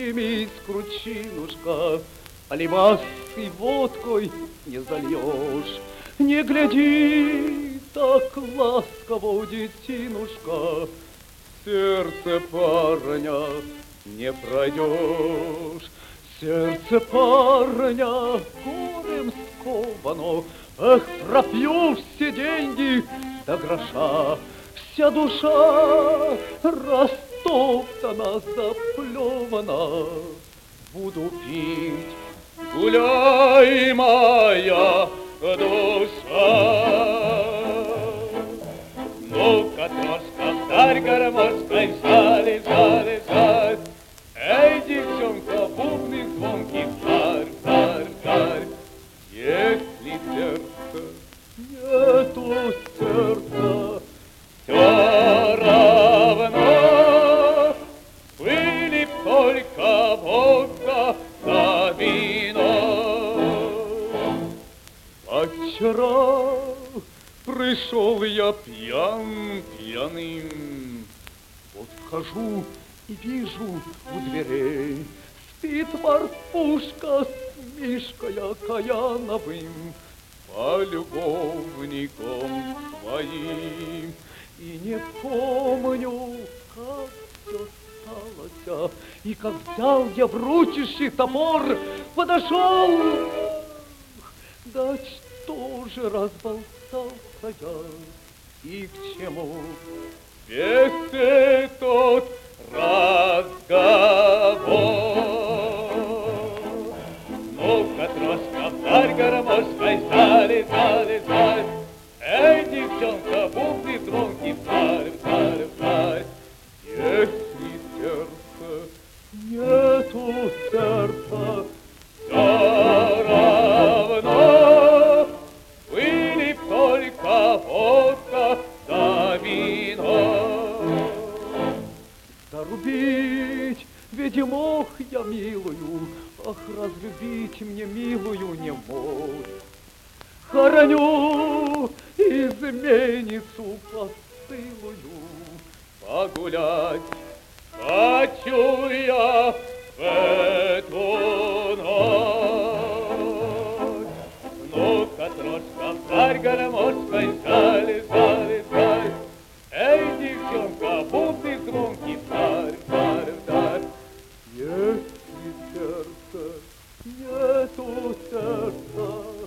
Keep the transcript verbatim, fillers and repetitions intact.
примись, кручинушка, алебастой водкой не зальешь. Не гляди так ласково, детинушка, сердце парня не пройдешь. Сердце парня горем сковано, эх, пропью все деньги до гроша. Вся душа растоптана, заплевана. Буду пить, гуляй, моя душа. Ну-ка, троска, вдарь гармошкой, жаль, жаль, жаль. Эй, девчонка, бубны звонкий, вдарь, вдарь, вдарь. Если сердце нету сердца, все равно были б только водка да вино. А вчера пришел я пьян, пьяным, вот вхожу и вижу у дверей спит Марфушка с Мишкой Окаяновым, полюбовником своим. И не помню, как все сталося, и как взял я в ручище топор, подошел, да что же разболтался я, и к чему весь этот разговор. Ну-ка, троска, вдарь гармошкой, залезь, залезь, залезь. Эй, девчонка, бубны звонкий, вдарь, вдарь, вдарь. Если сердце нету сердца, все равно были б только водка да вино. Зарубить ведь мог я милую, ах, разлюбить мне милую не мог. Хороню изменницу постылую, погулять хочу я в эту ночь. Ну-ка, троска, вдарь гармошкой, жаль, жаль, жаль. Эй, девчонка, бубны звонкий, вдарь, вдарь, вдарь. Если сердце нету сердца,